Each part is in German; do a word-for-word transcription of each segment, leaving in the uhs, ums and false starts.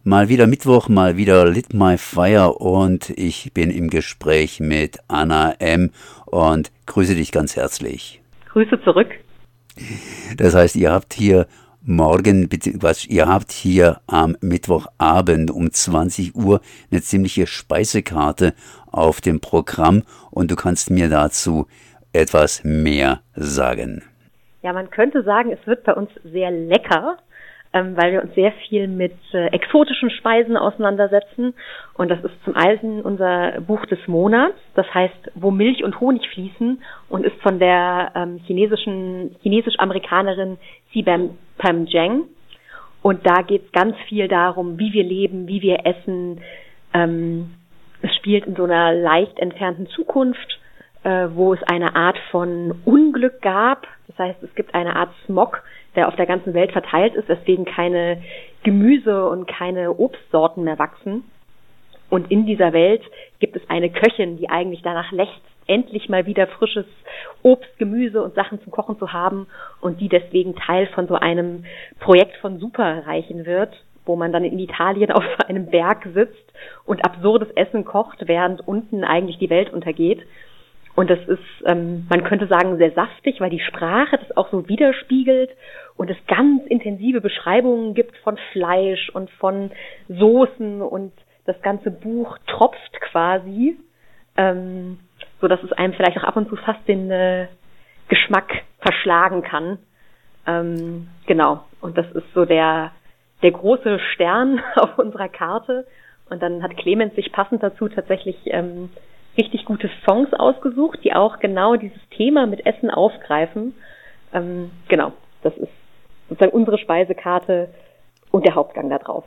Mal wieder Mittwoch, mal wieder Lit My Fire und ich bin im Gespräch mit Anna M. und grüße dich ganz herzlich. Grüße zurück. Das heißt, ihr habt hier morgen, beziehungsweise ihr habt hier am Mittwochabend um zwanzig Uhr eine ziemliche Speisekarte auf dem Programm und du kannst mir dazu etwas mehr sagen. Ja, man könnte sagen, es wird bei uns sehr lecker, ähm, weil wir uns sehr viel mit äh, exotischen Speisen auseinandersetzen. Und das ist zum einen unser Buch des Monats, das heißt, wo Milch und Honig fließen, und ist von der ähm, chinesischen chinesisch-Amerikanerin Xi Pam Zheng. Und da geht es ganz viel darum, wie wir leben, wie wir essen. Ähm, es spielt in so einer leicht entfernten Zukunft, äh, wo es eine Art von Unglück gab. Das heißt, es gibt eine Art Smog, der auf der ganzen Welt verteilt ist, weswegen keine Gemüse und keine Obstsorten mehr wachsen. Und in dieser Welt gibt es eine Köchin, die eigentlich danach lechzt, endlich mal wieder frisches Obst, Gemüse und Sachen zum Kochen zu haben und die deswegen Teil von so einem Projekt von Superreichen wird, wo man dann in Italien auf einem Berg sitzt und absurdes Essen kocht, während unten eigentlich die Welt untergeht. Und das ist, ähm, man könnte sagen, sehr saftig, weil die Sprache das auch so widerspiegelt und es ganz intensive Beschreibungen gibt von Fleisch und von Soßen, und das ganze Buch tropft quasi, ähm, so dass es einem vielleicht auch ab und zu fast den äh, Geschmack verschlagen kann. Ähm, genau. Und das ist so der der große Stern auf unserer Karte. Und dann hat Clemens sich passend dazu tatsächlich ähm, richtig gute Songs ausgesucht, die auch genau dieses Thema mit Essen aufgreifen. Ähm, genau, das ist sozusagen unsere Speisekarte und der Hauptgang da drauf.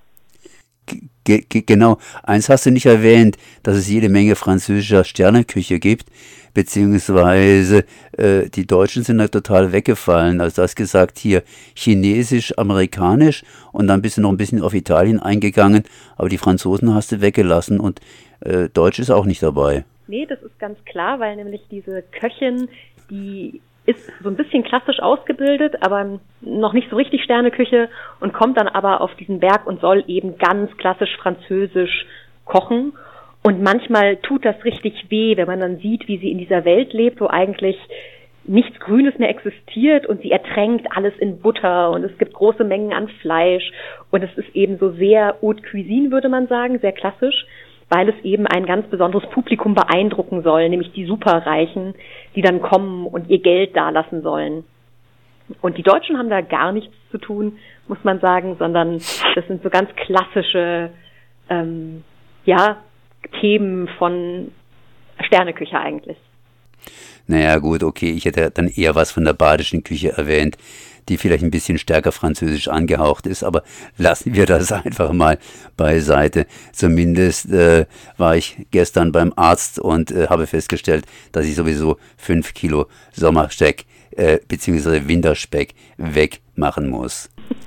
G- g- genau, eins hast du nicht erwähnt, dass es jede Menge französischer Sterneküche gibt, beziehungsweise äh, die Deutschen sind da total weggefallen. Also du hast gesagt hier Chinesisch, Amerikanisch und dann bist du noch ein bisschen auf Italien eingegangen, aber die Franzosen hast du weggelassen und äh, Deutsch ist auch nicht dabei. Nee, das ist ganz klar, weil nämlich diese Köchin, die ist so ein bisschen klassisch ausgebildet, aber noch nicht so richtig Sterneküche, und kommt dann aber auf diesen Berg und soll eben ganz klassisch französisch kochen. Und manchmal tut das richtig weh, wenn man dann sieht, wie sie in dieser Welt lebt, wo eigentlich nichts Grünes mehr existiert, und sie ertränkt alles in Butter und es gibt große Mengen an Fleisch, und es ist eben so sehr Haute Cuisine, würde man sagen, sehr klassisch, weil es eben ein ganz besonderes Publikum beeindrucken soll, nämlich die Superreichen, die dann kommen und ihr Geld dalassen sollen. Und die Deutschen haben da gar nichts zu tun, muss man sagen, sondern das sind so ganz klassische ähm, ja, Themen von Sterneküche eigentlich. Naja gut, okay, ich hätte dann eher was von der badischen Küche erwähnt, die vielleicht ein bisschen stärker französisch angehaucht ist, aber lassen wir das einfach mal beiseite. Zumindest äh, war ich gestern beim Arzt und äh, habe festgestellt, dass ich sowieso fünf Kilo Sommerspeck äh, bzw. Winterspeck wegmachen muss.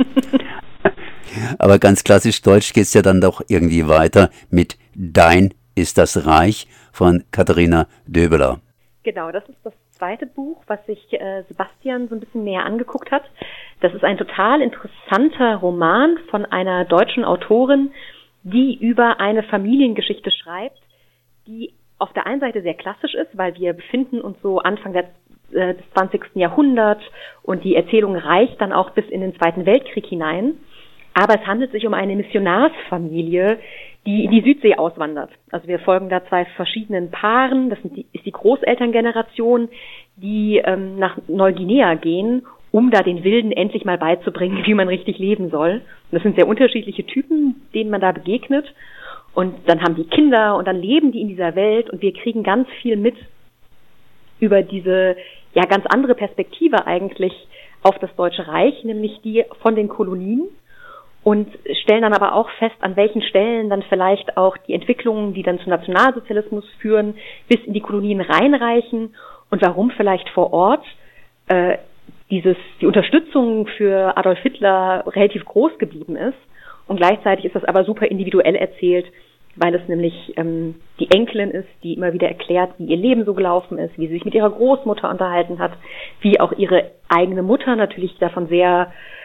Aber ganz klassisch deutsch geht's ja dann doch irgendwie weiter mit Dein ist das Reich von Katharina Döbeler. Genau, das ist das zweite Buch, was sich äh, Sebastian so ein bisschen näher angeguckt hat. Das ist ein total interessanter Roman von einer deutschen Autorin, die über eine Familiengeschichte schreibt, die auf der einen Seite sehr klassisch ist, weil wir befinden uns so Anfang der, äh, des zwanzigsten Jahrhunderts und die Erzählung reicht dann auch bis in den Zweiten Weltkrieg hinein. Aber es handelt sich um eine Missionarsfamilie, die in die Südsee auswandert. Also wir folgen da zwei verschiedenen Paaren. Das sind die, ist die Großelterngeneration, die ähm, nach Neuguinea gehen, um da den Wilden endlich mal beizubringen, wie man richtig leben soll. Und das sind sehr unterschiedliche Typen, denen man da begegnet. Und dann haben die Kinder und dann leben die in dieser Welt, und wir kriegen ganz viel mit über diese ja ganz andere Perspektive eigentlich auf das Deutsche Reich, nämlich die von den Kolonien. Und stellen dann aber auch fest, an welchen Stellen dann vielleicht auch die Entwicklungen, die dann zum Nationalsozialismus führen, bis in die Kolonien reinreichen, und warum vielleicht vor Ort äh, dieses die Unterstützung für Adolf Hitler relativ groß geblieben ist. Und gleichzeitig ist das aber super individuell erzählt, weil es nämlich ähm, die Enkelin ist, die immer wieder erklärt, wie ihr Leben so gelaufen ist, wie sie sich mit ihrer Großmutter unterhalten hat, wie auch ihre eigene Mutter natürlich davon sehr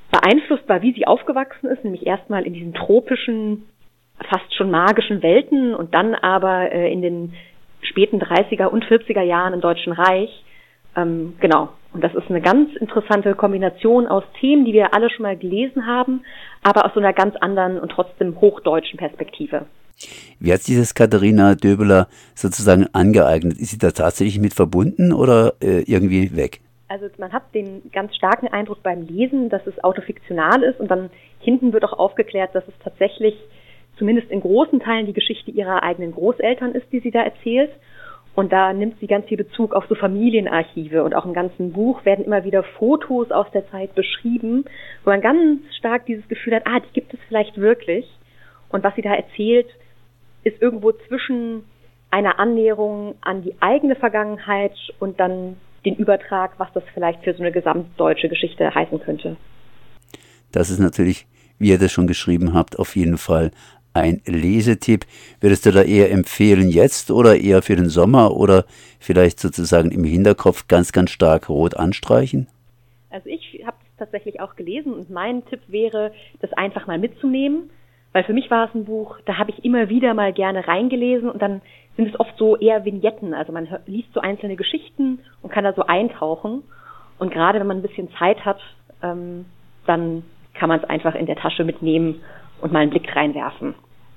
beeinflusst war, wie sie aufgewachsen ist, nämlich erstmal in diesen tropischen, fast schon magischen Welten und dann aber äh, in den späten dreißiger und vierziger Jahren im Deutschen Reich. Ähm, genau. Und das ist eine ganz interessante Kombination aus Themen, die wir alle schon mal gelesen haben, aber aus so einer ganz anderen und trotzdem hochdeutschen Perspektive. Wie hat sich das Katharina Döbeler sozusagen angeeignet? Ist sie da tatsächlich mit verbunden oder äh, irgendwie weg? Also man hat den ganz starken Eindruck beim Lesen, dass es autofiktional ist und dann hinten wird auch aufgeklärt, dass es tatsächlich zumindest in großen Teilen die Geschichte ihrer eigenen Großeltern ist, die sie da erzählt. Und da nimmt sie ganz viel Bezug auf so Familienarchive und auch im ganzen Buch werden immer wieder Fotos aus der Zeit beschrieben, wo man ganz stark dieses Gefühl hat, ah, die gibt es vielleicht wirklich. Und was sie da erzählt, ist irgendwo zwischen einer Annäherung an die eigene Vergangenheit und dann den Übertrag, was das vielleicht für so eine gesamtdeutsche Geschichte heißen könnte. Das ist natürlich, wie ihr das schon geschrieben habt, auf jeden Fall ein Lesetipp. Würdest du da eher empfehlen jetzt oder eher für den Sommer oder vielleicht sozusagen im Hinterkopf ganz, ganz stark rot anstreichen? Also ich habe es tatsächlich auch gelesen und mein Tipp wäre, das einfach mal mitzunehmen, weil für mich war es ein Buch, da habe ich immer wieder mal gerne reingelesen und dann sind es oft so eher Vignetten, also man hört, liest so einzelne Geschichten und kann da so eintauchen und gerade wenn man ein bisschen Zeit hat, ähm, dann kann man es einfach in der Tasche mitnehmen und mal einen Blick reinwerfen.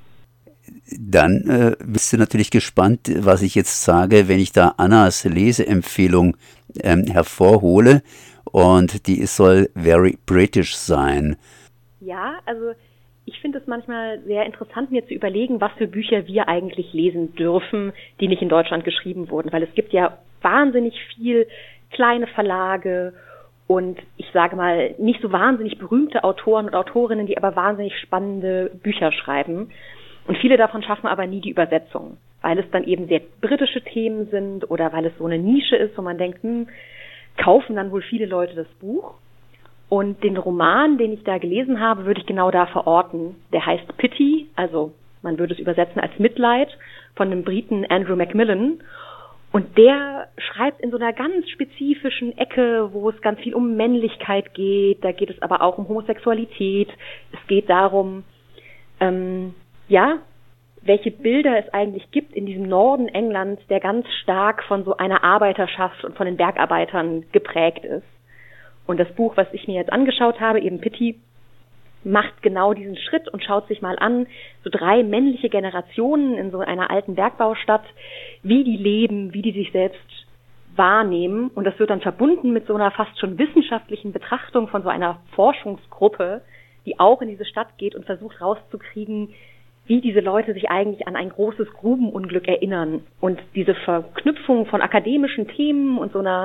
Dann äh, bist du natürlich gespannt, was ich jetzt sage, wenn ich da Annas Leseempfehlung ähm, hervorhole und die soll very British sein. Ja, also ich finde es manchmal sehr interessant, mir zu überlegen, was für Bücher wir eigentlich lesen dürfen, die nicht in Deutschland geschrieben wurden, weil es gibt ja wahnsinnig viel kleine Verlage und ich sage mal, nicht so wahnsinnig berühmte Autoren und Autorinnen, die aber wahnsinnig spannende Bücher schreiben. Und viele davon schaffen aber nie die Übersetzung, weil es dann eben sehr britische Themen sind oder weil es so eine Nische ist, wo man denkt, hm, kaufen dann wohl viele Leute das Buch. Und den Roman, den ich da gelesen habe, würde ich genau da verorten. Der heißt Pity, also man würde es übersetzen als Mitleid, von dem Briten Andrew Macmillan. Und der schreibt in so einer ganz spezifischen Ecke, wo es ganz viel um Männlichkeit geht. Da geht es aber auch um Homosexualität. Es geht darum, ähm, ja, welche Bilder es eigentlich gibt in diesem Norden Englands, der ganz stark von so einer Arbeiterschaft und von den Bergarbeitern geprägt ist. Und das Buch, was ich mir jetzt angeschaut habe, eben Pity, macht genau diesen Schritt und schaut sich mal an, so drei männliche Generationen in so einer alten Bergbaustadt, wie die leben, wie die sich selbst wahrnehmen. Und das wird dann verbunden mit so einer fast schon wissenschaftlichen Betrachtung von so einer Forschungsgruppe, die auch in diese Stadt geht und versucht rauszukriegen, wie diese Leute sich eigentlich an ein großes Grubenunglück erinnern. Und diese Verknüpfung von akademischen Themen und so einer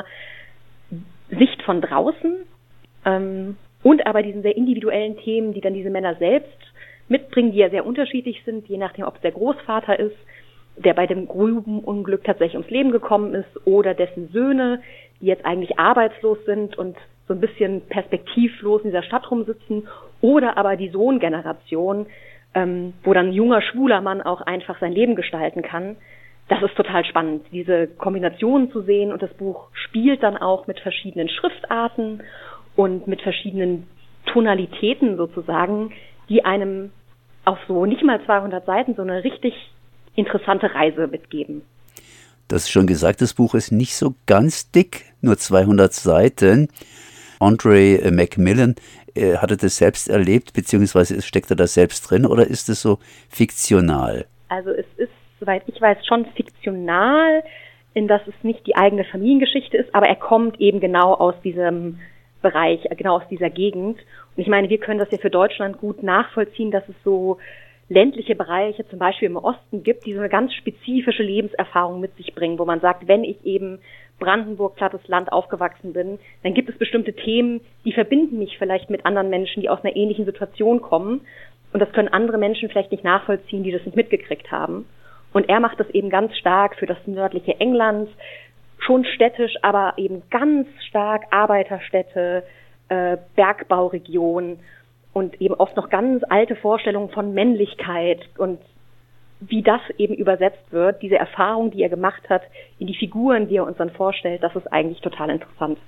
Sicht von draußen ähm, und aber diesen sehr individuellen Themen, die dann diese Männer selbst mitbringen, die ja sehr unterschiedlich sind, je nachdem, ob es der Großvater ist, der bei dem Grubenunglück tatsächlich ums Leben gekommen ist, oder dessen Söhne, die jetzt eigentlich arbeitslos sind und so ein bisschen perspektivlos in dieser Stadt rumsitzen, oder aber die Sohngeneration, ähm, wo dann ein junger, schwuler Mann auch einfach sein Leben gestalten kann. Das ist total spannend, diese Kombinationen zu sehen, und das Buch spielt dann auch mit verschiedenen Schriftarten und mit verschiedenen Tonalitäten sozusagen, die einem auf so nicht mal zweihundert Seiten so eine richtig interessante Reise mitgeben. Du hast schon gesagt, das Buch ist nicht so ganz dick, nur zweihundert Seiten. Andre Macmillan äh, hatte das selbst erlebt, beziehungsweise steckt er da selbst drin, oder ist es so fiktional? Also es ist, soweit ich weiß, schon fiktional, in dass es nicht die eigene Familiengeschichte ist, aber er kommt eben genau aus diesem Bereich, genau aus dieser Gegend. Und ich meine, wir können das ja für Deutschland gut nachvollziehen, dass es so ländliche Bereiche, zum Beispiel im Osten, gibt, die so eine ganz spezifische Lebenserfahrung mit sich bringen, wo man sagt, wenn ich eben Brandenburg, plattes Land, aufgewachsen bin, dann gibt es bestimmte Themen, die verbinden mich vielleicht mit anderen Menschen, die aus einer ähnlichen Situation kommen. Und das können andere Menschen vielleicht nicht nachvollziehen, die das nicht mitgekriegt haben. Und er macht das eben ganz stark für das nördliche England, schon städtisch, aber eben ganz stark Arbeiterstädte, äh, Bergbauregion und eben oft noch ganz alte Vorstellungen von Männlichkeit und wie das eben übersetzt wird, diese Erfahrung, die er gemacht hat, in die Figuren, die er uns dann vorstellt, das ist eigentlich total interessant.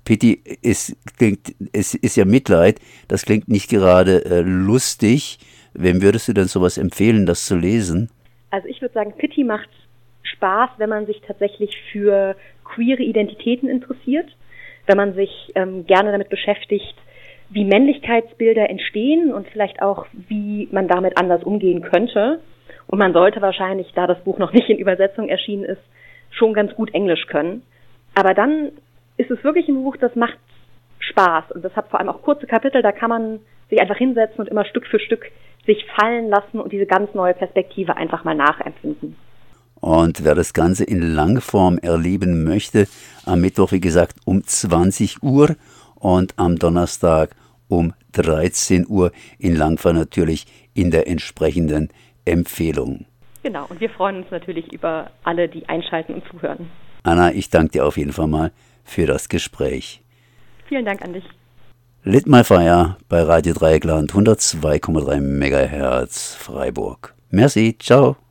Pity ist, klingt, es ist ja Mitleid, das klingt nicht gerade äh, lustig. Wem würdest du denn sowas empfehlen, das zu lesen? Also ich würde sagen, Pity macht Spaß, wenn man sich tatsächlich für queere Identitäten interessiert, wenn man sich ähm, gerne damit beschäftigt, wie Männlichkeitsbilder entstehen und vielleicht auch, wie man damit anders umgehen könnte. Und man sollte wahrscheinlich, da das Buch noch nicht in Übersetzung erschienen ist, schon ganz gut Englisch können. Aber dann ist es wirklich ein Buch, das macht Spaß. Und das hat vor allem auch kurze Kapitel, da kann man sich einfach hinsetzen und immer Stück für Stück sich fallen lassen und diese ganz neue Perspektive einfach mal nachempfinden. Und wer das Ganze in Langform erleben möchte, am Mittwoch, wie gesagt, um zwanzig Uhr und am Donnerstag um dreizehn Uhr in Langform natürlich in der entsprechenden Empfehlung. Genau, und wir freuen uns natürlich über alle, die einschalten und zuhören. Anna, ich danke dir auf jeden Fall mal für das Gespräch. Vielen Dank an dich. Lit My Fire bei Radio Dreieckland hundertzwei Komma drei Megahertz Freiburg. Merci, ciao.